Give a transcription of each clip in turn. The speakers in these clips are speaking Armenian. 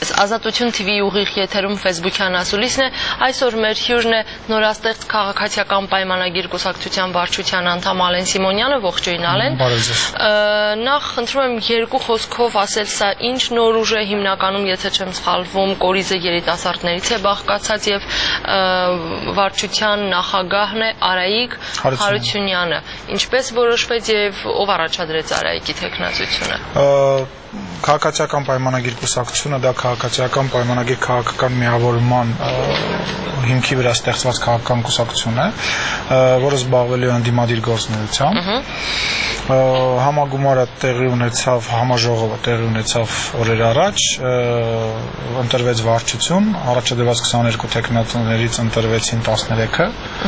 Ազատություն TV-ի ուղիղ եթերում Facebook-յան ասուլիսն է, այսօր մեր հյուրն է նորաստեղծ քաղաքացիական պայմանագիր կուսակցության վարչության անդամ Ալեն Սիմոնյանը, ողջույն Ալեն։ Նախ խնդրում եմ երկու խոսքով ասել սա ինչ նոր ուժ է, հիմնականում եթե չեմ սխալվում, կորիզը երիտասարդներից է բաղկացած եւ վարչության նախագահն է Արայիկ Հարությունյանը։ Ինչպես որոշվեց եւ ով առաջադրեց Արայիկի թեկնածությունը։ Քաղաքացիական պայմանագիր կուսակցությունը դա քաղաքացիական պայմանագիր քաղաքական միավորման հիմքի վրա ստեղծված քաղաքական կուսակցություն է, որը զբաղվել է ընդդիմադիր գործունեությամբ։ Համագումարը տեղի ունեցավ, համաժողովը տեղի ունեցավ օրեր առաջ, ընտրվեց վարչություն, առաջադրված 22 թեկնածուներից ընտրվեցին 13-ը,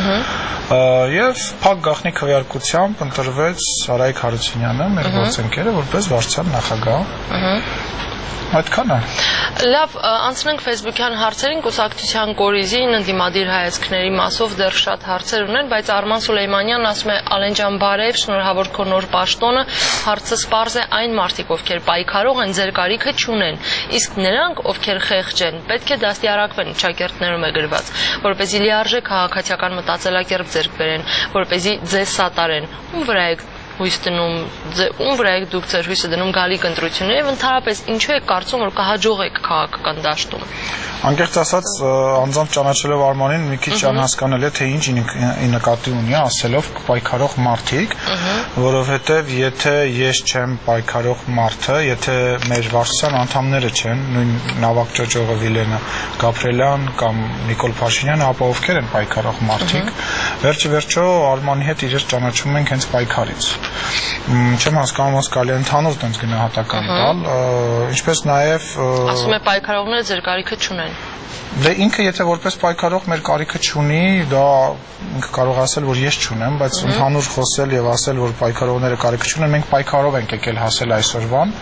եւ փակ գաղտնի քվեարկությամբ ընտրվեց Արայիկ Հարությունյանը, մեր գործընկերը, որպես վարչության նախագահ։ Այդքան է։ Լավ, անցնենք Facebook-յան հարցերին, կուսակցության կորիզին, ընդդիմադիր հայացքների մասով դեռ շատ հարցեր ունեն, բայց Արման Սուլեյմանյանն ասում է Ալեն ջան բարև, շնորհավոր քո նոր պաշտոնը, հարցը սպառս է այն մարդիկ, ովքեր պայքարող են, ձեր կարիքը չունեն, իսկ նրանք, ովքեր խեղճ են, պետք է դաստիարակվեն, ճակերտներում է գրված, որպեսզի լիարժեք քաղաքացիական մտածելակերպ ձեռք բերեն, որպեսզի ձեզ սատարեն, ում վրա եք հույս դնում, ում վրա եք դուք ձեր հույսը դնում գալիք ընտրությունները եւ ընդհանրապես ինչու եք կարծում որ կհաջողեք քաղաքական դաշտում։ Անկեղծ ասած, անձամբ ճանաչելով Արմանին մի քիչ անհասկանալի է թե ինչ նկատի ունի ասելով պայքարող մարդիկ, որովհետեւ եթե ես չեմ պայքարող մարդը, եթե մեր վարչության անդամները չեն, նույն Նավակ Ճոճողը, Վիլենը Գաբրելյան կամ Նիկոլ Փաշինյանը, ապա ովքեր են պայքարող մարդիկ։ Վերջիվերջո Արմանի հետ իրենց ճանաչում ենք հենց պայքարից։ Չեմ հասկանում ասկալի ընդհանուր տենց գնահատական տալ, ինչպես նաև ասում է պայքարողները ձեր կարիքը չունեն։ Դե ինքը եթե որպես պայքարող մեր կարիքը չունի, դա ինքը կարող ասել, որ ես չունեմ, բայց ընդհանուր խոսել եւ ասել, որ պայքարողները կարիքը չունեն, մենք պայքարով ենք եկել հասել այսօրվան,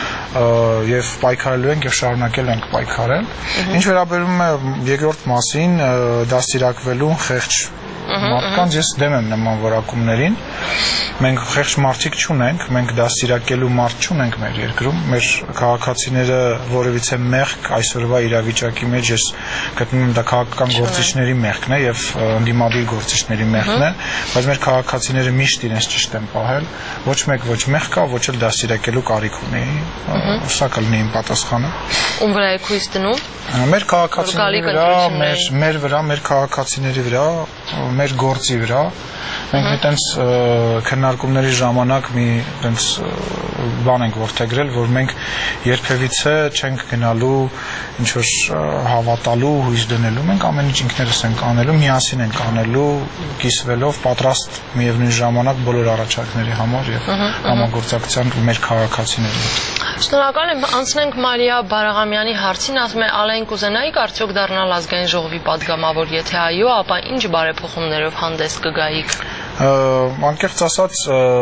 եւ պայքարելու ենք եւ շարունակել ենք պայքարել։ Ինչ վերաբերում է երկրորդ մասին, դաստիարակվելուն խեղճ մարդկանց ես դեմ եմ նման որակումներին, մենք խեղճ մարդիկ չունենք, մենք դաստիարակելու մարդ չունենք մեր երկրում, մեր քաղաքացիները որևիցե մեղք այսօրվա իրավիճակի մեջ ես գտնում եմ դա քաղաքական գործիչների մեղքն է եւ ընդդիմադիր գործիչների մեղքն է, բայց մեր քաղաքացիները միշտ իրենց ճիշտ են պահել, ոչ մեկ ոչ մեղք կա, ոչ էլ դաստիարակելու կարիք ունի, սա կլինի իմ պատասխանը։ Ում վրա եք հույս դնում։ Մեր քաղաքացիների վրա, մեր վրա, մեր քաղաքացիների վրա, մեր գործի վրա մենք մի տենց քննարկումների ժամանակ մի տենց բան ենք որդեգրել, որ մենք երբևիցե չենք գնալու ինչ որ հավատալու, հույս դնելու, մենք ամեն ինչ ինքներս ենք անելու, միասին ենք անելու, կիսվելով, պատրաստ միևնույն ժամանակ բոլոր առաջարկների համար եւ համագործակցության մեր քաղաքացիների հետ։ Շնորհակալ եմ, անցնենք Մարիա Բարաղամյանի հարցին, ասում է Ալեն կուզենայիք արդյոք դառնալ ազգային ժողովի падգամավոր, եթե այո, ապա ինչ բարեփոխումներով հանդես կգայիք։ Անկեղծ ասած,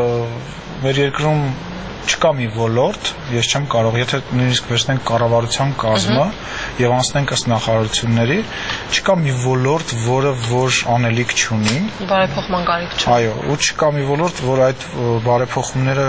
մեր երկրում չկա մի ոլորտ, ես չեմ կարող, եթե նույնիսկ վերցնենք կառավարության կազմը եւ անցնենք ըստ նախարարությունների, չկա մի ոլորտ, որը որ անելիք չունի, բարեփոխման կարիք չունի։ Այո, ու չկա մի ոլորտ, որ այդ բարեփոխումները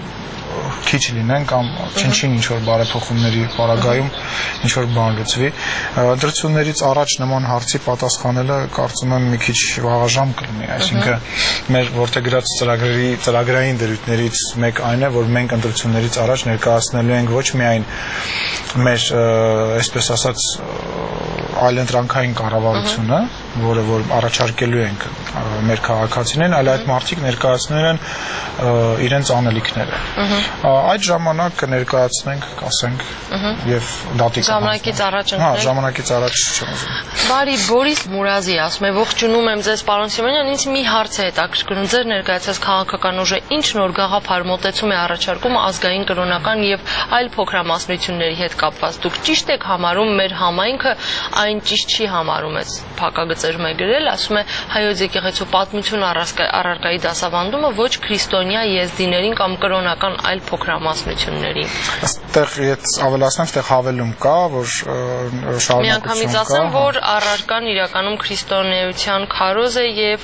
քիչ լինեն կամ չնչին ինչ որ բարեփոխումների պարագայում ինչ որ բան լուծվի։ Ընտրություններից առաջ նման հարցի պատասխանելը կարծում եմ մի քիչ վաղաժամ կլինի, այսինքն մեր որդեգրած ծրագրային դրույթներից մեկ այն է, որ մենք ընտրություններից առաջ ներկայացնելու ենք ոչ միայն մեր, այսպես ասած, այլընտրանքային կառավարությունը, որը որ առաջարկելու ենք մեր քաղաքացիներին, այլ այդ մարդիկ ներկայացնել են իրենց անելիքները։ Այդ ժամանակ կներկայացնենք, կասենք եւ դատի ժամանակից առաջ ընկնենք։ Ժամանակից առաջ չեմ ուզում։ Բարի Բորիս Մուրազի ասում է ողջունում եմ ձեզ պարոն Սիմոնյան, ինձ մի հարց է հետաքրքրում, ձեր ներկայացած քաղաքական ուժը ինչ նոր գաղափար մոտեցում է առաջարկում ազգային կրոնական եւ այլ փոքրամասնությունների հետ կապված։ Դուք ճիշտ եք համարում մեր համայնքը այն ճիշտ չի համարում է փակագծերում է գրել, ասում է հայոց եկեղեցու պատմություն առարկայի դասավանդումը ոչ քրիստոնյա եզդիներին կամ կրոնական այլ փոքրամասնություններին։ Այստեղ ես ավելացնեմ, այստեղ հավելում կա, որ շարունակություն կա։ Միանգամից ասեմ, որ առարկան իրականում քրիստոնեության քարոզ է եւ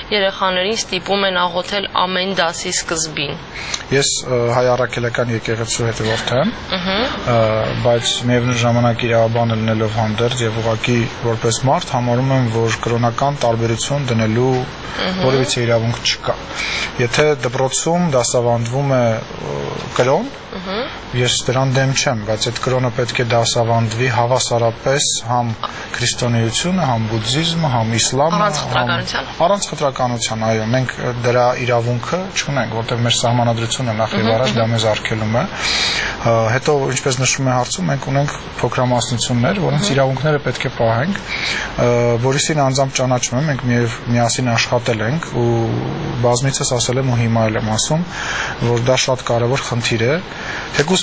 երեխաներին ստիպում են աղոթել ամեն դասի սկզբին։ Ես հայ առաքելական եկեղեցու հետևորդ եմ, բայց միևնույն ժամանակ իրավաբան լինելով հանդերձ եւ ուղղակի որպես մարդ համարում եմ, որ կրոնական տարբերություն դնելու որևիցե իրավունք չկա։ Եթե դպրոցում դասավանդվում է կրոն, ես դրան դեմ չեմ, բայց այդ կրոնը պետք է դասավանդվի հավասարապես համ քրիստոնեությունը, համ բուդդիզմը, համ իսլամը, առանց խտրականության, այո, մենք դրա իրավունքը չունենք, որտեղ մեր սահմանադրությունը նախ եւ առաջ դա մեզ արգելում է։ Հետո, ինչպես նշվում է հարցում, մենք ունենք փոքրամասնություններ, որոնց իրավունքները պետք է պահենք, որիսին անձամբ ճանաչում եմ, մենք միասին աշխատել ենք ու բազմիցս ասել եմ ու հիմա էլ եմ ասում, որ դա շատ կարևոր խնդիր է, թեկուզ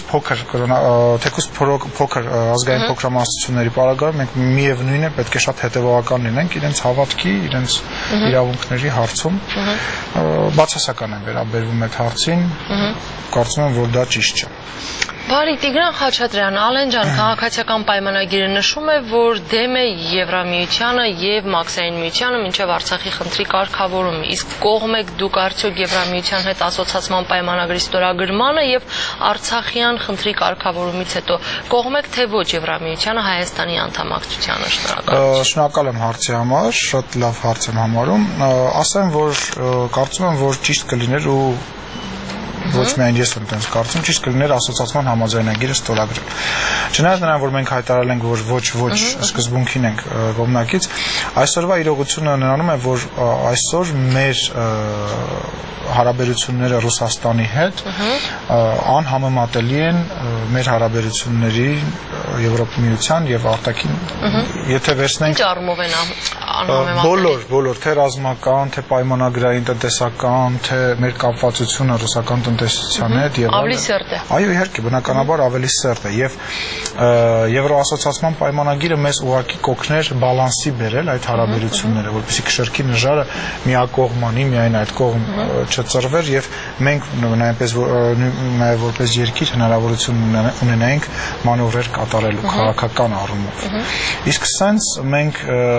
փոքր ազգային փոքրամասնությունների պարագայում մենք միևնույն է պետք է շատ հետևողական լինենք իրենց հավատքի, իրենց իրավունքների հարցում, բացասական են վերաբերվում այդ հարցին, կարծում եմ, որ դա ճիշտ չէ։ Բարի Տիգրան Խաչատրյան, Ալեն ջան, քաղաքացիական պայմանագիրը նշում է, որ դեմ է Եվրամիությանը եւ Մաքսային միությանը մինչեւ Արցախի խնդրի կարգավորումը, իսկ կողմ եք դուք արդյոք Եվրամիության հետ ասոցացման պայմանագրի ստորագրմանը եւ Արցախյան խնդրի կարգավորումից հետո կողմ եք թե ոչ Եվրամիությանը Հայաստանի անդամակցությանը։ Շնորհակալ եմ հարցի համար, շատ լավ հարց եմ համարում, ասեմ, որ կարծում եմ, որ ճիշտ կլիներ ու ոչ միայն ես եմ տենց կարծում, ճիշտ կլիներ ասոցացման համաձայնագիրը ստորագրել։ Չնայած նրան, որ մենք հայտարարել ենք, որ ոչ սկզբունքին ենք կողմնակից, այսօրվա իրողությունը նրանում է, որ այսօր մեր հարաբերությունները Ռուսաստանի հետ անհամեմատելի են մեր հարաբերությունների Եվրոպայության եւ արտաքին, եթե վերցնենք Ինչ առումով են անհամեմատելի։ Բոլոր, թե ռազմական, թե պայմանագրային, տնտեսական, թե մեր կապվածությունը ռուսական տնտեսության հետ եւ ավելի սերտ է։ Այո, իհարկե, բնականաբար ավելի սերտ է եւ Եվրոասոցիացման պայմանագիրը մեզ ուղղակի կօգներ բալանսի բերել այդ հարաբերությունները, որպեսզի քշերքի նժարը միակողմանի միայն այդ կողմ չծրվեր եւ մենք նաեւ որպես երկիր հնարավորություն ունենայինք մանևրեր կատարելու քաղաքական առումով։ Իսկ սենց մենք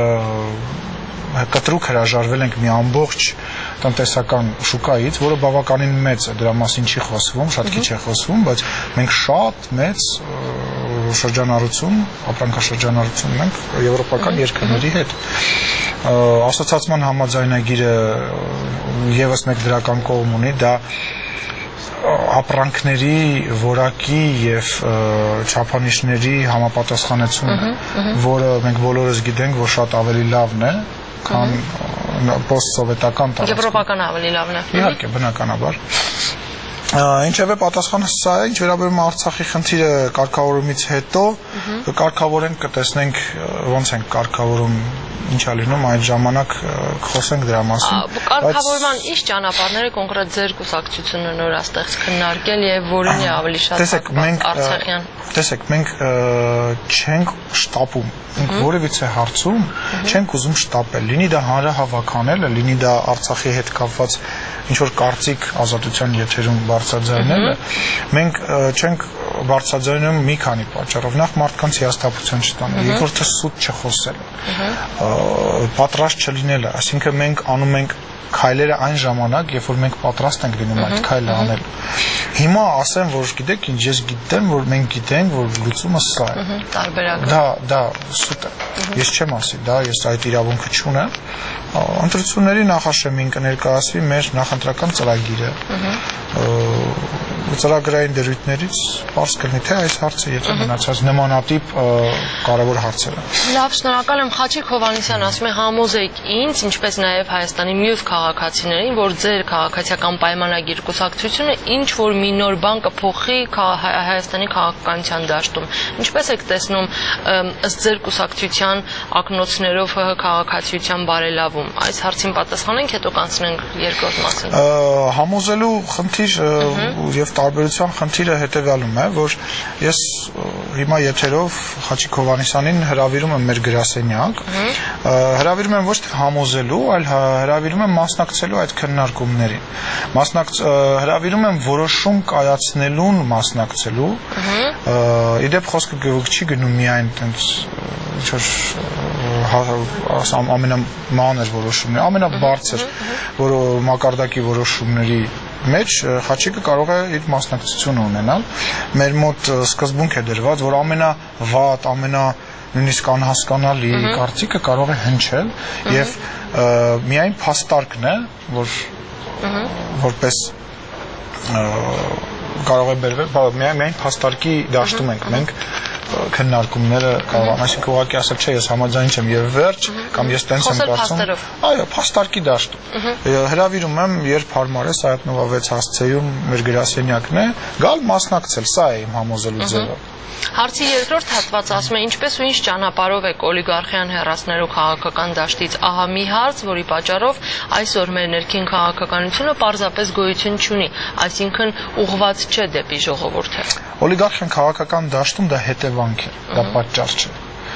կտրուկ հրաժարվել ենք մի ամբողջ տնտեսական շուկայից, որը բավականին մեծ է, դրա մասին չի խոսվում, շատ քիչ է խոսվում, բայց մենք շատ մեծ շրջանառություն, ապրանքաշրջանառություն ունենք եվրոպական երկրների հետ։ Ասոցիացման համաձայնագիրը եւս մեկ դրական կողմ ունի, դա ապրանքների որակի եւ չափանիշների համապատասխանեցումն է, որը մենք բոլորս գիտենք, որ շատ ավելի լավն է, քան post-սովետական տարածքում։ Եվրոպական ավելի լավն է։ Իհարկե, բնականաբար։ Ինչևէ պատասխանը սա է, ինչ վերաբերում է Արցախի խնդիրը կարգավորումից հետո, կարգավորենք, կտեսնենք ոնց ենք կարգավորում, ինչ է լինում, այդ ժամանակ խոսենք դրա մասին։ Կարգավորման ինչ ճանապարհներ է կոնկրետ ձեր կուսակցությունը նոր աստեղծ քննարկել եւ որին է ավելի շատ Արցախյան։ Տեսեք, մենք չենք շտապում, մենք որևիցե հարցում չենք ուզում շտապել, լինի դա հանրահավաքանելը, լինի դա Արցախի հետ կապված ինչ որ կարծիք ազատության եթերում բարձրաձայնելը, մենք չենք բարձրաձայնում մի քանի պատճառով, նախ մարդկանց հիասթափության չտանելը, երկրորդը սուտ չխոսելը, պատրաստ չլինելը, այսինքն մենք անում ենք քայլերը այն ժամանակ, երբ որ մենք պատրաստ ենք լինում այդ քայլը անելու։ Հիմա ասեմ, որ գիտեք ինչ, ես գիտեմ, որ մենք գիտենք, որ լուծումը սա է։ Տարբերակը։ Դա սուտ է։ Ես չեմ ասի, դա ես այդ իրավունքը չունեմ։ Ընտրությունների նախաշեմին կներկայացվի մեր նախընտրական ծրագիրը։ Ծրագրային դրույթներից պարզ կլինի, թե այս հարցը եթե մնացած նմանատիպ կարևոր հարցեր են։ Լավ, շնորհակալ եմ Խաչիկ Հովհաննիսյան, ասում է համոզեք ինձ, ինչպես նաև Հայաստանի մյուս քաղաքացիներին, որ ձեր քաղաքացիական պայմանագիր կուսակցությունը ինչ որ մի նոր բան կփոխի Հայաստանի քաղաքականության դաշտում։ Ինչպես եք տեսնում ըստ ձեր կուսակցության ակնոցներով ՀՀ քաղաքացիության բարելավում։ Այս հարցին պատասխանենք, հետո կանցնենք երկրորդ մասին։ Համոզելու խնդիր եւ տարբերության խնդիրը հետեւյալում է, որ ես հիմա եթերով Խաչիկ Հովհաննիսյանին հրավիրում եմ մեր գրասենյակ, հրավիրում եմ ոչ թե համոզելու, այլ հրավիրում եմ մասնակցելու այդ քննարկումներին, հրավիրում եմ որոշում կայացնելուն մասնակցելու, իդեպ խոսքը չի գնում միայն տենց ինչ որ ամենամանր որոշումներ, ամենաբարձր մակարդակի որոշումների մեջ Խաչիկը կարող է իր մասնակցությունը ունենալ։ Մեր մոտ սկզբունք է դրված, որ ամենավատ, նույնիսկ անհասկանալի կարծիքը կարող է հնչել եւ միայն փաստարկն է, որ որպես կարող է բերվել, միայն փաստարկի դաշտում ենք մենք քննարկումները կարող եմ, այսինքն ուղղակի ասել չէ, ես համաձայն չեմ եւ վերջ կամ ես տենց եմ կարծում։ Այո, փաստարկի դաշտում։ Հրավիրում եմ, երբ հարմար է, Սայաթնովա 6 հասցեում մեր գրասենյակն է, գալ մասնակցել, սա է իմ համոզելու ձևը։ Հարցի երկրորդ հատվածը ասում է ինչպես ու ինչ ճանապարհով եք օլիգարխիան հեռացնելու քաղաքական դաշտից, ահա մի հարց, որի պատճառով այսօր մեր ներքին քաղաքականությունը պարզապես գոյություն չունի, այսինքն ուղղված չէ դեպի ժողովուրդը։ Օլիգարխիան քաղաքական դաշտում դա հետևանք է, դա պատճառ չէ։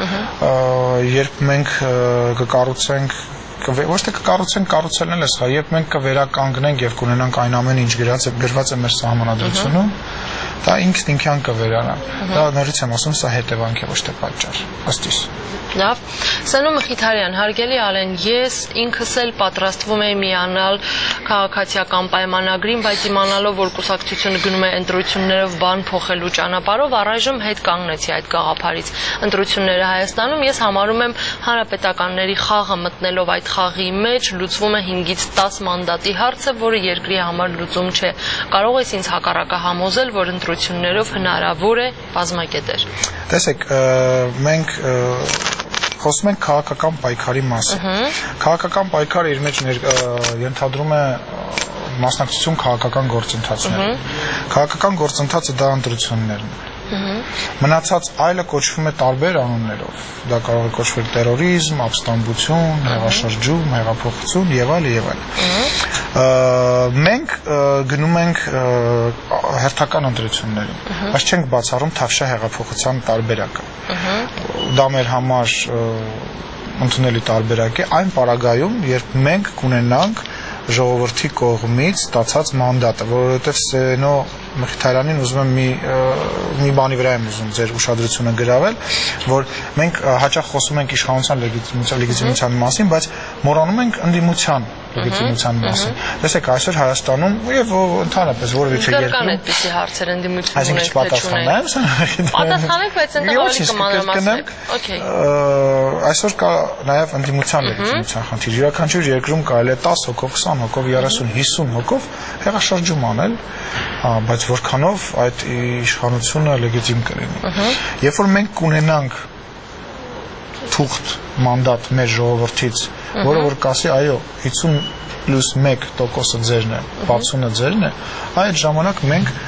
Երբ մենք կկառուցենք ոչ թե կկառուցենք, կառուցելն էլ է սխալ, երբ մենք կվերականգնենք եւ կունենանք այն ամենը, ինչ գրված է մեր սահմանադրությունում, դա ինքնին կվերանա։ Դա նորից եմ ասում, սա հետևանք է, ոչ թե պատճառ։ Ըստ իս։ Լավ, Սենո Մխիթարյան, հարգելի Ալեն, ես ինքս էլ պատրաստվում եմ միանալ քաղաքացիական պայմանագրին, բայց իմանալով, որ կուսակցությունը գնում է ընտրություններով բան փոխելու ճանապարհով, առայժմ հետ կանգնեցի այդ գաղափարից։ Ընտրությունները Հայաստանում ես համարում եմ հանրապետականների խաղը մտնելով այդ խաղի մեջ լուծվում է 5-ից 10 մանդատի հարցը, որը երկրի համար լուծում չէ։ Կարող ես ինձ հակառակը համոզել, որ ընտրություններով հնարավոր է բազմակետեր։ Տեսեք, մենք խոսում ենք քաղաքական պայքարի մասին։ Քաղաքական պայքարը իր մեջ ենթադրում է մասնակցություն քաղաքական գործընթացների։ Քաղաքական գործընթացը դա ընտրություններն է։ Մնացած այլը կոչվում է տարբեր անուններով։ Դա կարող է կոչվել տերորիզմ, ապստամբություն, հեղաշրջում, հեղափոխություն եւ այլ եւ այլ։ Մենք գնում ենք հերթական ընտրություններին, բայց չենք բացառում Թավշյա հեղափոխության տարբերակը։ Դա մեր համար ընդունելի տարբերակ է այն պարագայում, երբ մենք կունենանք ժողովրդի կողմից ստացած մանդատը, որովհետև Սենո Մխիթարյանին ուզում եմ մի բանի վրա եմ ուզում ձեր ուշադրությունը գրավել, որ մենք հաճախ խոսում ենք իշխանության լեգիտիմության մասին, բայց մոռանում ենք ընդդիմության լեգիտիմության մասին։ Տեսեք, այսօր Հայաստանում եւ ընդհանրապես որևիցե երկրում կան այդպիսի հարցեր ընդդիմություն ունենք, թե չունենք։ Պատասխանենք, բայց ընդ ավելի կմանրամասնենք։ Okay։ Այսօր կա նաեւ ընդդիմության լեգիտիմության խնդիր։ Յուրաքանչյուր երկրում կարելի է 10 հոգով, 20 հոգով, 30, 50 հոգով հեղաշրջում անել, բայց որքանով այդ իշխանությունը լեգիտիմ կլինի։ Երբ որ մենք կունենանք թուղթ մանդատ մեր ժողովրդից, որը որ կասի, այո, 50+1% ձերն է, 60-ը ձերն է, այդ ժամանակ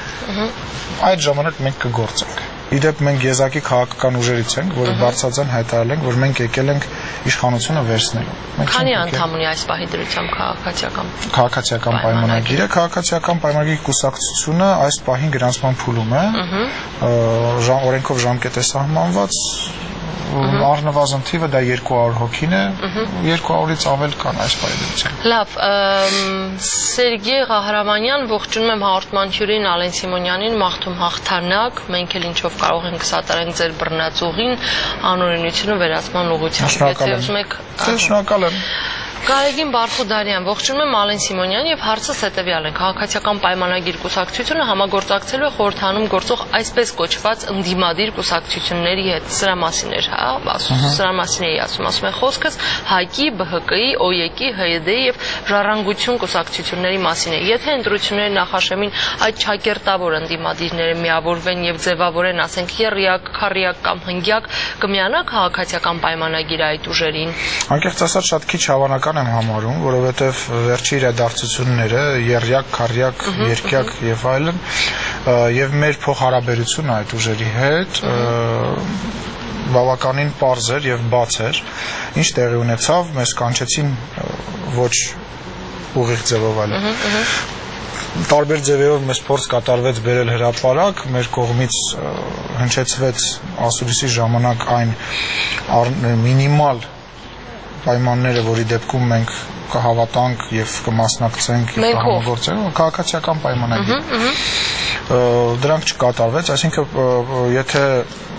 մենք կգործենք։ Իդեպ մենք եզակի քաղաքական ուժերից ենք, որը բարձրաձայն հայտարարել ենք, որ մենք եկել ենք իշխանությունը վերցնելու։ Քանի անդամ ունի այս պահի դրությամբ քաղաքացիական պայմանագիրը, քաղաքացիական պայմանագրի կուսակցությունը այս պահին գրանցման փուլում է, օրենքով ժամկետ է սահմանված, առնվազն թիվը դա 200 հոգին է, 200-ից ավել կան այս պայմանությամբ։ Լավ, Սերգեյ Ղահրամանյան, ողջունում եմ հաղորդման հյուրին Ալեն Սիմոնյանին, մաղթում հաղթանակ, մենք էլ ինչով կարող ենք սատարենք ձեր բռնածուղին, անօրենությունը վերացման ուղղությամբ։ Շնորհակալ եմ։ Գարեգին Բարխուդարյան, ողջունում եմ Ալեն Սիմոնյան եւ հարցս հետեւյալ է. Քաղաքացիական պայմանագիր կուսակցությունը համագործակցելու է խորհրդանում գործող այսպես կոչված ընդդիմադիր կուսակցությունների հետ։ Սրա մասին էր, սրա մասին էի ասում է խոսքս ՀԱԿ-ի, ԲՀԿ-ի, ՕԵԿ-ի, ՀՅԴ-ի եւ Ժառանգություն կուսակցությունների մասին է։ Եթե ընտրությունների նախաշեմին այդ ճակերտավոր ընդդիմադիրները միավորվեն եւ ձևավորեն, ասենք, եռյակ, քառյակ կամ հնգյակ, կմիանա քաղաքացիական պայմանագիրը այդ ուժերին։ Անկեղծ ասած շատ քիչ հավանական եմ համարում, որովհետև վերջի իրադարձությունները, եռյակ, քառյակ, երկյակ եւ այլն, եւ մեր փոխհարաբերությունը այդ ուժերի հետ բավականին պարզ էր եւ բաց էր, ինչ տեղի ունեցավ, մեզ կանչեցին ոչ ուղիղ ձևով այլ տարբեր ձևերով մեզ փորձ կատարվեց բերել հրապարակ, մեր կողմից հնչեցվեց ասուլիսի ժամանակ այն մինիմալ պայմանները, որի դեպքում մենք կհավատանք եւ կմասնակցենք եւ կհամագործենք, քաղաքացիական պայմանագիր։ Դրանք չկատարվեց, այսինքն եթե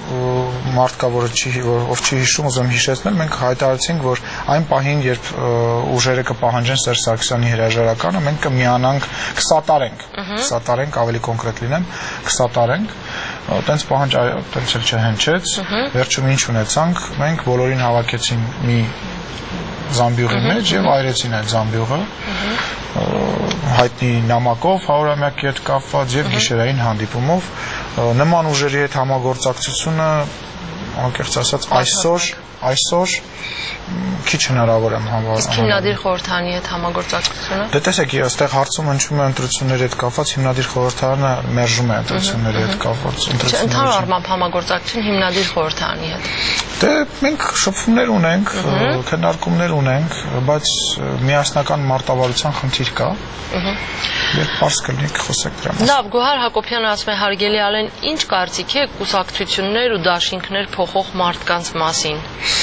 մարդկա, ով չի հիշում, ուզում հիշեցնել, մենք հայտարարեցինք, որ այն պահին, երբ ուժերը կպահանջեն Սերժ Սարգսյանի հրաժարականը, մենք կմիանանք, կսատարենք, ավելի կոնկրետ լինեմ, կսատարենք, տենց պահանջ տենց էլ չհնչեց, վերջում ինչ ունեցանք, մենք բոլորին հավաքեցին մի զամբյուղի մեջ եւ այրեցին այդ զամբյուղը հայտնի նամակով 100-ամյակի հետ կապված եւ գիշերային հանդիպումով նման ուժերի հետ համագործակցությունը անկեղծ ասած այսօր քիչ հնարավոր եմ համարում։ Իսկ հիմնադիր խորհրդարանի հետ համագործակցությունը։ Դե տեսեք, այստեղ հարցում հնչում է ընտրությունների հետ կապված, հիմնադիր խորհրդարանը մերժում է ընտրությունների հետ կապված ընտրությունների։ Ընդհանուր առմամբ համագործակցություն հիմնադիր խորհրդարանի հետ։ Դե մենք շփումներ ունենք, քննարկումներ ունենք, բայց միասնական մարտավարության խնդիր կա։ Երբ պարզ կլինի կխոսենք դրա մասին։ Լավ, Գոհար Հակոբյանը ասում է հարգելի Ալեն, ինչ կարծիք է կուսակցություններ ու դաշինքներ փոխող մարդկանց մասին։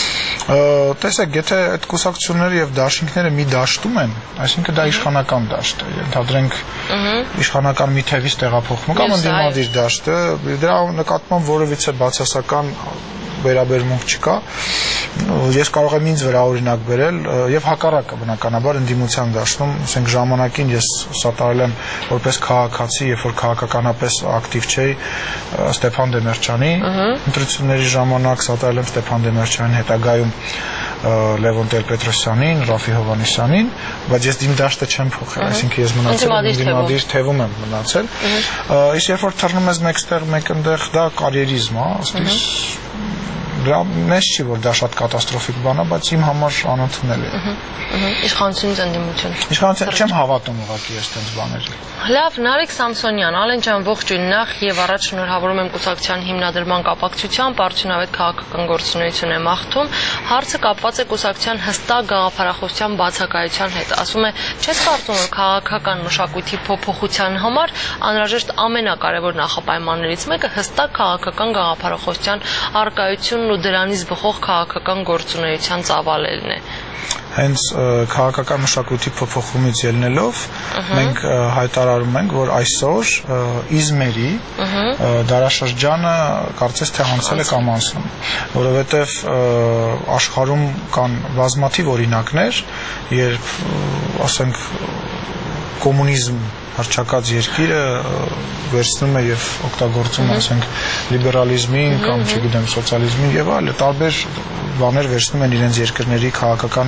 Տեսեք, եթե այդ կուսակցությունները եւ դաշինքները մի դաշտում են, այսինքն դա իշխանական դաշտ է, ընդհանրենք իշխանական մի թևից տեղափոխվում կամ ընդդիմադիր դաշտ է, դրա նկատմամբ որևիցե բացասական վերաբերմունք չկա։ Ես կարող եմ ինձ վրա օրինակ բերել եւ հակառակը բնականաբար ընդդիմության դաշտում, ասենք ժամանակին ես սատարել եմ որպես քաղաքացի, երբ որ քաղաքականապես ակտիվ չէի Ստեփան Դեմիրճյանի ընտրությունների ժամանակ սատարել եմ Ստեփան Դեմիրճյանին, հետագայում Լևոն Տեր-Պետրոսյանին, Ռաֆի Հովհաննիսյանին, բայց ես իմ դաշտը չեմ փոխել, այսինքն ես մնացել եմ ընդդիմադիր թևում եմ մնացել։ Իսկ երբ որ թռնում ես մեկտեղ, մեկընդեղ, դա կարիերիզմ է, ասես դրա մեծ չի, որ դա շատ կատաստրոֆիկ բան է, բայց իմ համար անընդունել է։ Իշխանությունից ընդդիմություն։ Իշխանություն չեմ հավատում ուղղակի ես այդպես բաների։ Լավ, Նարեկ Սամսոնյան, Ալեն ջան, ողջույն, նախ եւ առաջ շնորհավորում եմ կուսակցության հիմնադրման կապակցությամբ, արդյունավետ քաղաքական գործունեություն եմ աղթում։ Հարցը կապված է կուսակցության հստակ գաղափարախոսության բացակայության հետ։ Ասում է, չես կարծում, որ քաղաքական մշակույթի փոփոխության համար անհրաժեշտ ամենակարևոր նախապայմաններից մեկը հստակ քաղաքական գաղափարախոսության արկայությունն ու դրանից բխող քաղաքական գործունեության ծավալելն է։ Հենց քաղաքական մշակույթի փոփոխումից ելնելով մենք հայտարարում ենք, որ այսօր Իզմերի դարաշրջանը կարծես թե անցել է կամ անցնում, որովհետև աշխարհում կան բազմաթիվ օրինակներ, երբ ասենք կոմունիզմ հռչակած երկիրը վերցնում է եւ օգտագործում, ասենք, լիբերալիզմին կամ, չգիտեմ, սոցիալիզմին եւ այլ տարբեր բաներ վերցնում են իրենց երկրների քաղաքական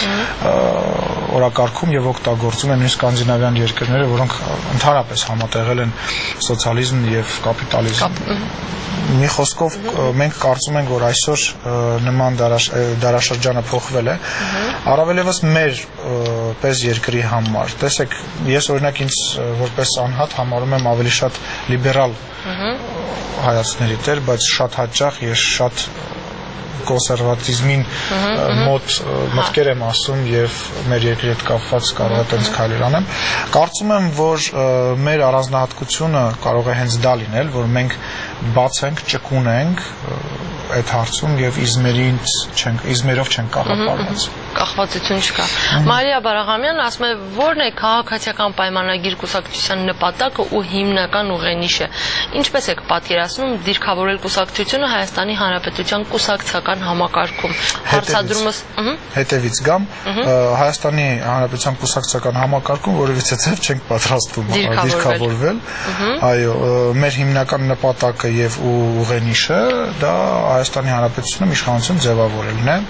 օրակարգում եւ օգտագործում են նույնիսկ սկանդինավյան երկրները, որոնք ընդհանրապես համատեղել են սոցիալիզմն եւ կապիտալիզմը։ Մի խոսքով մենք կարծում ենք, որ այսօր նման դարաշրջանը փոխվել է, առավել ևս մեր պես երկրի համար։ Տեսեք, ես օրինակ ինձ որպես անհատ համարում եմ ավելի շատ լիբերալ հայացքների տեր, բայց շատ հաճախ ես շատ կոնսերվատիզմին մոտ մտքեր եմ ասում եւ մեր երկրի հետ կապված կարող է տենց քայլեր անեմ։ Կարծում եմ, որ մեր առանձնահատկությունը կարող է հենց դա լինել, որ մենք բաց ենք, ճկուն ենք այդ հարցում եւ իզմերով չենք կաղապարված։ Կախվածություն չկա։ Մարիա Բարաղամյանն ասում է, որն է քաղաքացիական պայմանագիր կուսակցության նպատակը ու հիմնական ուղենիշը։ Ինչպես եք պատկերացնում դիրքավորել կուսակցությունը Հայաստանի Հանրապետության կուսակցական համակարգում։ Հարցադրումս հետևից գամ, Հայաստանի Հանրապետության կուսակցական համակարգում որևիցե ձև չենք պատրաստվում դիրքավորվել։ Այո, մեր հիմնական նպատակը եւ ուղենիշը դա Հայաստանի Հանրապետությունում իշխանություն ձևավորելն է։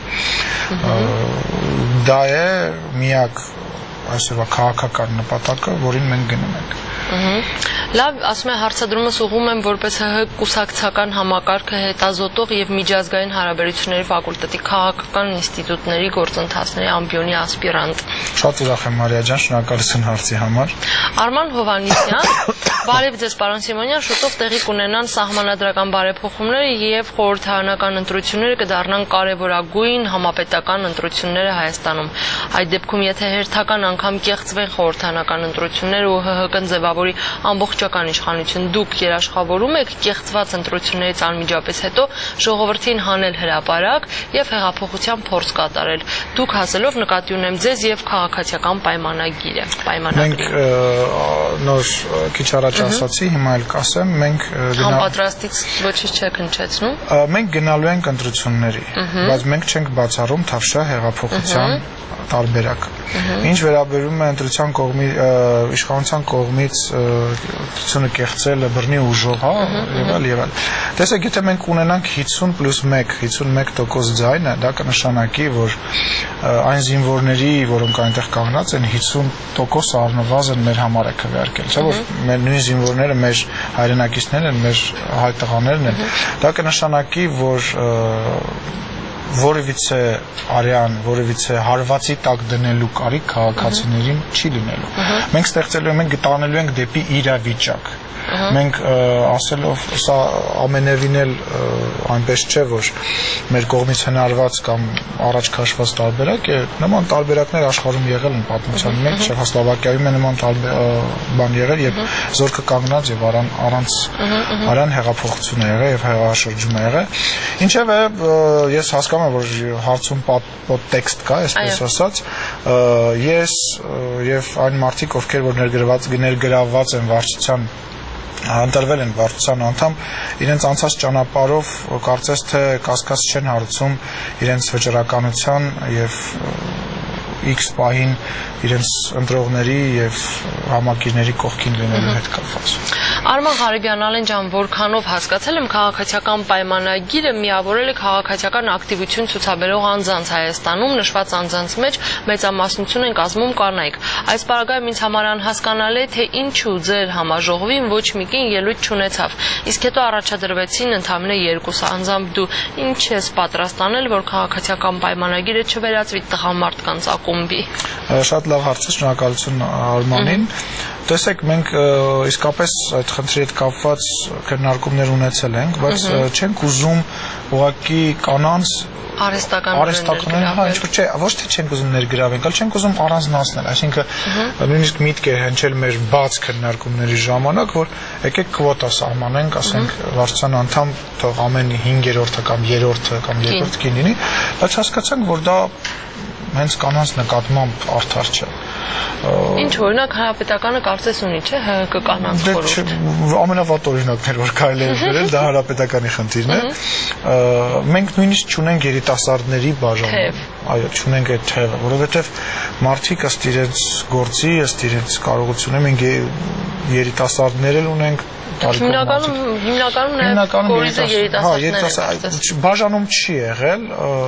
Դա է միակ այսօրվա քաղաքական նպատակը, որին մենք գնում ենք։ Լավ, ասում է հարցադրումս ուղղում եմ որպես ՀՀ կուսակցական համակարգը հետազոտող եւ միջազգային հարաբերությունների ֆակուլտետի քաղաքական ինստիտուտների գործընթացների ամբիոնի ասպիրանտ։ Շատ ուրախ եմ Մարիա ջան, շնորհակալություն հարցի համար։ Արման Հովհաննիսյան, բարև ձեզ պարոն Սիմոնյան, շուտով տեղի կունենան սահմանադրական բարեփոխումները եւ խորհրդարանական ընտրությունները կդառնան կարեւորագույն համապետական ընտրությունները Հայաստանում։ Այդ դեպքում եթե հերթական անգամ կեղծվեն խորհրդարանական ընտրությունները ու ՀՀԿ-ն ձևավորի որի ամբողջական իշխանություն դուք երաշխավորում եք, կեղծված ընտրություններից անմիջապես հետո ժողովրդին հանել հրապարակ եւ հեղափոխության փորձ կատարել։ Դուք հասելով նկատի ունեմ ձեզ եւ քաղաքացիական պայմանագիրը, Մենք նոր քիչ առաջ ասացի, հիմա էլ կասեմ, մենք Համապատրաստից ոչինչ չեք հնչեցնում։ Մենք գնալու ենք ընտրությունների, բայց մենք չենք բացառում Թավշյա հեղափոխության տարբերակ։ Ինչ վերաբերում է ընտրության իշխանության կողմից ընտրությունը կեղծելը բռնի ուժով, եւ այլ։ Տեսեք, եթե մենք ունենանք 51% ձայնը, դա կնշանակի, որ այն զինվորների, որոնք այնտեղ կանգնած են, 50% առնվազն մեր համար է քվեարկել, չէ՞ որ մեր նույն զինվորները մեր հայրենակիցներն են, մեր հայ տղաներն են։ Դա կնշանակի, որ որևիցե արյան, որևիցե հարվածի տակ դնելու կարիք քաղաքացիներին չի լինելու։ Մենք ստեղծելու ենք, տանելու ենք դեպի իրավիճակ։ Մենք ասելով սա ամենևին էլ այնպես չէ, որ մեր կողմից հնարված կամ առաջ քաշված տարբերակ է, նման տարբերակներ աշխարհում եղել են պատմության մեջ, Չեխոսլովակիայում է նման բան եղել, երբ զորքը կանգնած եւ առանց արյան հեղափոխություն է եղել եւ հեղաշրջում է եղել։ Ինչևէ, ես հասկանում եմ, որ հարցում տեքստ կա, այսպես ասած, ես եւ այն մարդիկ, ովքեր որ ներգրավված են վարչության ընտրվել են վարչության անդամ, իրենց անցած ճանապարհով կարծես թե կասկած չեն հարցում իրենց վճռականության եւ X պահին իրենց ընտրողների եւ համակիրների կողքին լինելու հետ կապված։ Արման Ղարիբյան, Ալեն ջան, որքանով հասկացել եմ, քաղաքացիական պայմանագիրը միավորել է քաղաքացիական ակտիվություն ցուցաբերող անձանց Հայաստանում, նշված անձանց մեջ մեծամասնություն են կազմում կանայք։ Այս պարագայում ինձ համար անհասկանալի է, թե ինչու ձեր համաժողովին ոչ մի կին ելույթ չունեցավ։ Իսկ հետո առաջադրվեցին ընդամենը 2 անձամբ դու ինչ ես պատրաստ անել, որ քաղաքացիական պայմանագիրը չվերածվի տղամարդկանց ակումբի։ Շատ լավ հարց է, շնորհակալություն Արմանին։ Տեսեք, մենք իսկապես այդ խնդրի հետ կապված քննարկումներ ունեցել ենք, բայց չենք ուզում ուղղակի կանանց արհեստական չէ, ոչ թե չենք ուզում ներգրավենք, այլ չենք ուզում առանձնացնել, այսինքն նույնիսկ միտք է հնչել մեր բաց քննարկումների ժամանակ, որ եկեք կվոտա սահմանենք, ասենք վարչության անդամ թող ամեն 5-րդը կամ 3-րդը կամ 2-րդ կին լինի, բայց հասկացանք, որ դա հենց կանանց նկատմամբ արդար չէ։ Ինչ օրինակ հանրապետականը կարծես ունի, չէ՞, ՀՀԿ կանանց խորհուրդ։ Ամենավատ օրինակներ, որ կարելի է վերել, դա հանրապետականի խնդիրն է։ Մենք նույնիսկ չունենք երիտասարդների բաժանում։ Այո, չունենք այդ թևը, որովհետև մարդիկ ըստ իրենց գործի, ըստ իրենց կարողությունների մենք երիտասարդներ էլ ունենք։ Հիմնականում նաև կորիզը երիտասարդներ։ Բաժանում չի եղել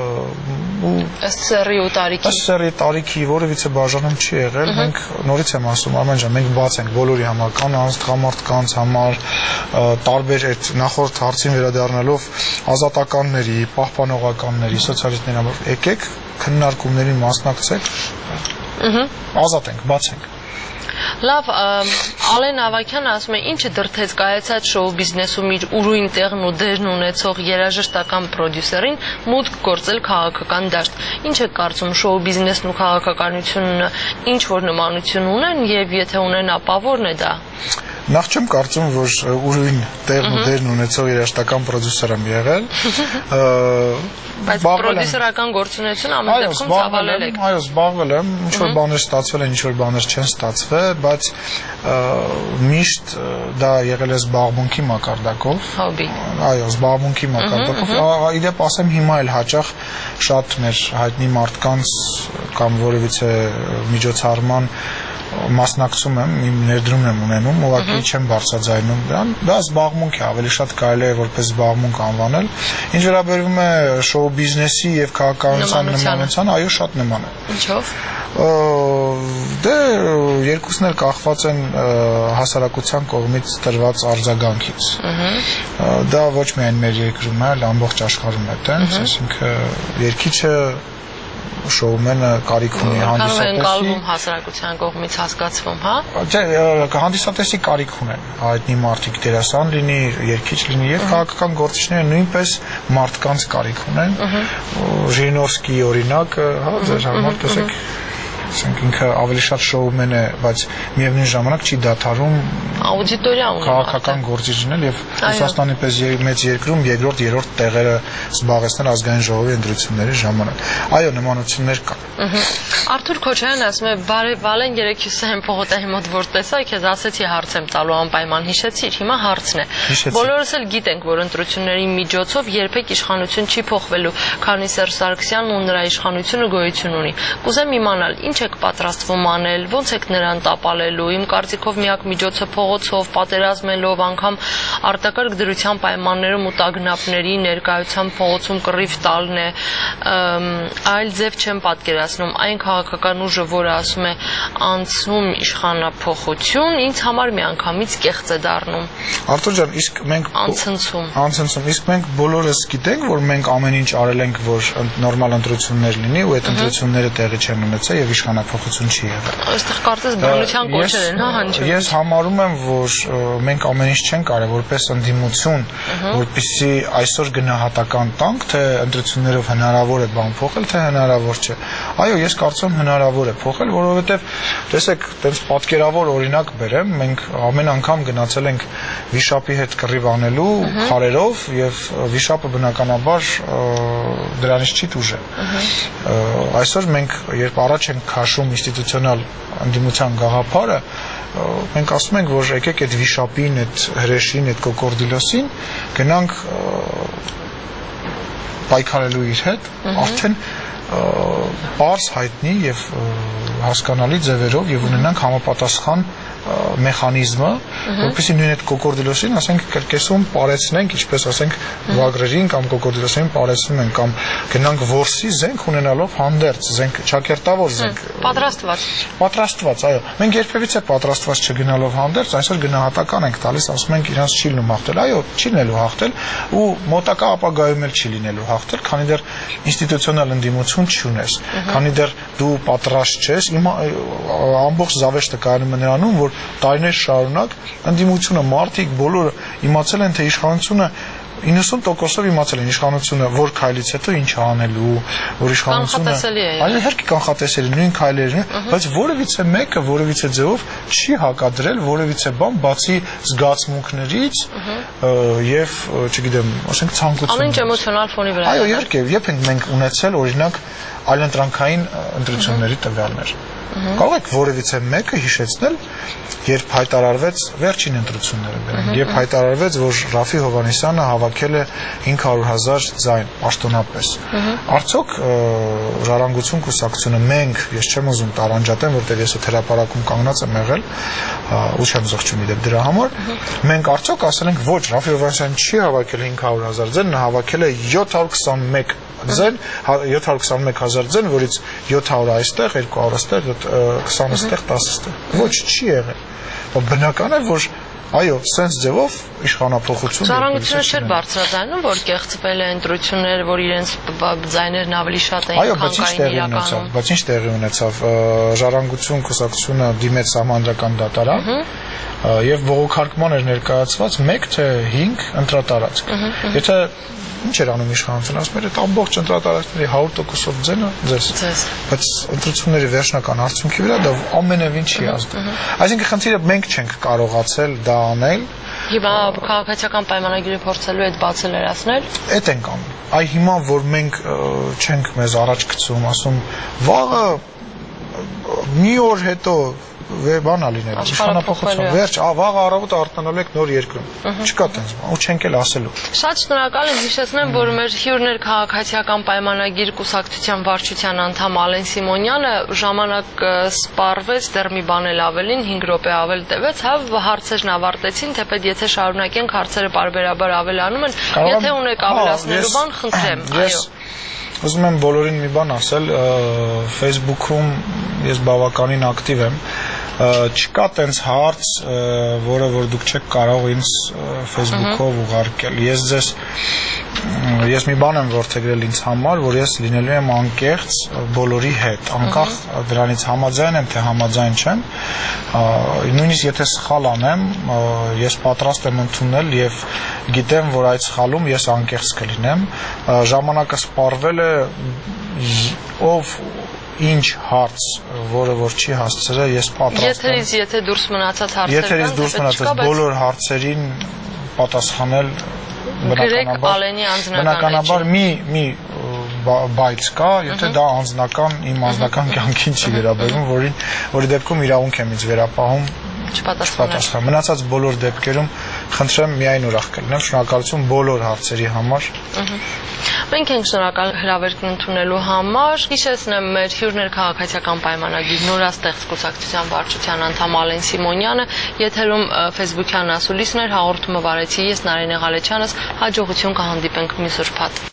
ըստ սեռի ու տարիքի։ Ըստ սեռի տարիքի որևիցե բաժանում չի եղել։ Մենք նորից եմ ասում, Արման ջան, մենք բաց ենք բոլորի համար, կանանց, տղամարդկանց համար, տարբեր այդ նախորդ հարցին վերադառնալով ազատականների, պահպանողականների, սոցիալիստների համար եկեք քննարկումներին մասնակցեք։ Ազատ ենք, բաց ենք։ Լավ, Ալեն Ավագյանը ասում է, ինչը դրդեց կայացած շոու բիզնեսում իր ուրույն տեղն ու դերն ունեցող երաժշտական պրոդյուսերին մուտք գործել քաղաքական դաշտ։ Ինչ է կարծում, շոու բիզնեսն ու քաղաքականությունը ինչ որ նմանություն ունեն եւ եթե ունեն, ապա որն է դա։ Նախ չեմ կարծում, որ ուրույն տեղն ու դերն ունեցող երաժշտական պրոդյուսեր եմ եղել։ Բայց պրոդյուսերական գործունեությունը ամեն դեպքում ծավալել եք։ Այո, զբաղվել եմ, ինչ որ բաներ ստացվել են, ինչ որ բաներ չեն ստացվել, բայց միշտ դա եղել է զբաղմունքի մակարդակով։ Հոբի։ Այո, զբաղմունքի մակարդակով։ Իդեպ ասեմ, հիմա էլ հաճախ շատ մեր հայտնի մարդկանց կամ որևիցե միջոցառման մասնակցում եմ, իմ ներդրումն եմ ունենում, ուղղակի չեմ բարձրաձայնում դրան, դա զբաղմունք է, ավելի շատ կարելի է որպես զբաղմունք անվանել։ Ինչ վերաբերում է շոու բիզնեսի եւ քաղաքականության նմանությանը, այո, շատ նման է։ Ինչով։ Դե երկուսն էլ կախված են հասարակության կողմից տրված արձագանքից։ Դա ոչ միայն մեր երկրում է, այլ ամբողջ աշխարհում է տենց, այսինքն երգիչը շոումենը կարիք ունի հանդիսատեսի ընկալվում հասարակության կողմից հասկացվում, հա։ Չէ, հանդիսատեսի կարիք ունեն, հայտնի մարդիկ դերասան լինի, երգիչ լինի եւ քաղաքական գործիչները նույնպես մարդկանց կարիք ունեն։ Ժիրինովսկի օրինակը, հա, ձեր համար տեսեք ինքը ավելի շատ շոումեն է, բայց միևնույն ժամանակ չի դադարում աուդիտորիա ունի քաղաքական գործիչ լինել եւ Ռուսաստանի պես մեծ երկրում երկրորդ, երրորդ տեղերը զբաղեցնել ազգային ժողովի ընտրությունների ժամանակ։ Այո, նմանություններ կան։ Արթուր Քոչարյանն ասում է, Վալեն 3 փողոտայի մոտ որտես է, քեզ ասեցի հարց եմ տալու անպայման հիշեցիր, հիմա հարցն է։ Բոլորս էլ գիտենք, որ ընտրությունների միջոցով երբեք իշխանություն չի փոխվելու, քանի Սերժ Սարգսյանն ու նրա իշխանությունը գոյություն ունի։ Կուզեմ իմանալ, ինչ եք պատրաստվում անել, ո՞նց եք նրան տապալելու։ Իմ կարծիքով միակ միջոցը փողոցով, պատերազմելով, անգամ արտակարգ դրության պայմաններում ու տագնապների ներկայությամբ փողոցում կռիվ տալն է, այլ ձև չեմ պատկերացնում։ Այն քաղաքական ուժը, որը ասում է անցում իշխանափոխություն, ինձ համար միանգամից կեղծ է դառնում։ Արթուր ջան, իսկ մենք անցնցում, իսկ մենք բոլորս գիտենք, որ մենք ամեն ինչ արել ենք, որ նորմալ ընտրություններ լինի, ու այդ ընտրությունները տեղի չեն ունեցել եւ իշխանափոխություն չի եղել։ Այստեղ կարծես բռնության կոչեր են, հա, հնչում։ Ես համարում եմ, որ մենք ամեն ինչ չենք արել որպես ընդդիմություն, որպեսզի այսօր գնահատական տանք, թե ընտրություններով հնարավոր է բան փոխել, թե հնարավոր չէ։ Այո, ես կարծում եմ հնարավոր է փոխել, որովհետեւ տեսեք, տենց պատկերավոր օրինակ բերեմ, մենք ամեն անգամ գնացել ենք վիշապի հետ կռիվ անելու քարերով եւ վիշապը բնականաբար դրանից չի դժ։ Այսօր մենք երբ առաջ ենք քաշում ինստիտուցիոնալ ընդդիմության գաղափարը, մենք ասում ենք, որ եկեք այդ վիշապին, այդ հրեշին, այդ կոկորդիլոսին գնանք պայքարելու իր հետ, արդեն պարզ հայտնի եւ հասկանալի ձևերով եւ ունենանք համապատասխան մեխանիզմը, որպեսզի նույն այդ կոկորդիլոսին, ասենք, կրկեսում պարեցնենք, ինչպես ասենք, վագրերին կամ կոկորդիլոսին պարեցնում ենք, կամ գնանք որսի զենք ունենալով հանդերձ, զենք ճակերտավոր զենք։ Պատրաստված, այո։ Մենք երբևիցե պատրաստված չգնալով հանդերձ, այսօր գնահատական ենք տալիս, ասում ենք իրանց չի լինում հաղթել, այո, չի լինելու հաղթել, ու մոտակա ապագայում էլ չի լինելու հաղթել, քանի դեռ ինստիտուցիոնալ ընդդիմություն չունես, քանի դեռ դու պատրաստ չես, ամբողջ զավեշտը կայանում է նրանում, որ տարիներ շարունակ ընդդիմությունը մարդիկ բոլորը իմացել են, թե իշխանությունը 90%-ով իմացել են իշխանությունը որ քայլից հետո ինչ անելու, որ իշխանությունը այո, իհարկե կանխատեսելի նույն քայլերն են, բայց որևիցե մեկը որևիցե ձևով չի հակադրել որևիցե բան բացի զգացմունքներից եւ, չգիտեմ, ասենք ցանկություններից։ Ամեն ինչ էմոցիոնալ ֆոնի վրա։ Այո, իհարկե, երբ ենք մենք ունեցել օրինակ այլընտրանքային ընտրությունների տվյալներ։ Կարող եք որևիցե մեկը հիշեցնել, երբ հայտարարվեց վերջին ընտրությունները, երբ հայտարարվեց, որ Ռաֆի Հովհաննիսյանը հավաքել է 500,000 ձայն պաշտոնապես։ Արդյոք Ժառանգություն կուսակցությունը մենք, ես չեմ ուզում տարանջատեմ, որտեղ ես այդ հրապարակում կանգնած եմ եղել, ու չեմ զղջում իդեպ դրա համար, մենք արդյոք ասել ենք, ոչ, Ռաֆի Հովհաննիսյանը չի հավաքել 500,000 ձայն, նա հավաքել է 721 ձեն, 721,000 ձեն, որից 700 այստեղ, 200 այստեղ, 20 այստեղ, 10 այստեղ։ Ոչ, չի եղել։ Բնական է, որ այո, սենց ձևով իշխանափոխություն։ Ժառանգությունը չէր բարձրաձայնում, որ կեղծվել է ընտրություններ, որ իրենց ձայներն ավելի շատ էին քան իրականում։ Բայց ինչ տեղի ունեցավ։ Ժառանգություն կուսակցությունը դիմեց սահմանադրական դատարան եւ բողոքարկման էր ներկայացված 1 թե 5 ընտրատարածք։ Եթե ինչ էր անում իշխանությունը, ասում էր, այդ ամբողջ ընտրատարածքների 100%-ով ձենը ձեզ։ Բայց ընտրությունների վերջնական արդյունքի վրա դա ամենևին չի ազդում։ Այսինքն խնդիրը մենք չենք կարողացել դա անել։ Հիմա քաղաքացիական պայմանագիրը փորձելու այդ բացը լրացնել։ Այդ ենք անում։ Այ հիմա որ մենք չենք մեզ առաջ գցում, ասում վաղը մի օր հետո բանա լինելու, իշխանափոխություն, վերջ, վաղ առավոտը արտանալու եք նոր երկրում։ Չկա տենց բան, ու չենք էլ ասելու։ Շատ շնորհակալ եմ, հիշեցնեմ, որ մեր հյուրն էր քաղաքացիական պայմանագիր կուսակցության վարչության անդամ Ալեն Սիմոնյանը, ժամանակ սպառվեց, դեռ մի բան էլ ավելին, 5 րոպե ավել տևեց, հարցերն ավարտեցին, թեպետ եթե շարունակենք հարցերը պարբերաբար ավելանում են, եթե ունեք ավելացնելու բան, խնդրեմ, այո։ Ուզում եմ բոլորին մի բան ասել, Facebook-ում ես բավականին ակտիվ եմ, չկա տենց հարց, որը որ դուք չեք կարող ինձ Facebook-ով ուղարկել։ Ես մի բան եմ որդեգրել ինձ համար, որ ես լինելու եմ անկեղծ բոլորի հետ, անկախ դրանից համաձայն եմ, թե համաձայն չեմ, նույնիսկ եթե սխալ անեմ, ես պատրաստ եմ ընդունել եւ գիտեմ, որ այդ սխալում ես անկեղծ կլինեմ, ժամանակը սպառվել է, ով ինչ հարց, որը որ չի հասցրել, ես պատրաստ եմ։ Եթե դուրս մնացած հարցեր կան, Եթերից դուրս մնացած բոլոր հարցերին պատասխանել բնականաբար մի բայց կա, եթե դա իմ անձնական կյանքին չի վերաբերում, որի դեպքում իրավունք եմ ինձ վերապահում չպատասխանել։ Մնացած բոլոր դեպքերում խնդրեմ միայն ուրախ կլինեմ, շնորհակալություն բոլոր հարցերի համար։ Մենք ենք շնորհակալ հրավերն ընդունելու համար։ Հիշեցնեմ, մեր հյուրներ քաղաքացիական պայմանագիր նորաստեղծ կուսակցության վարչության անդամ Ալեն Սիմոնյանը, եթերում Facebook-յան ասուլիսներ հաղորդումը վարեցի ես Նարինե Ղալեչյանս, հաջողություն կհանդիպենք մյուս ուրբաթ։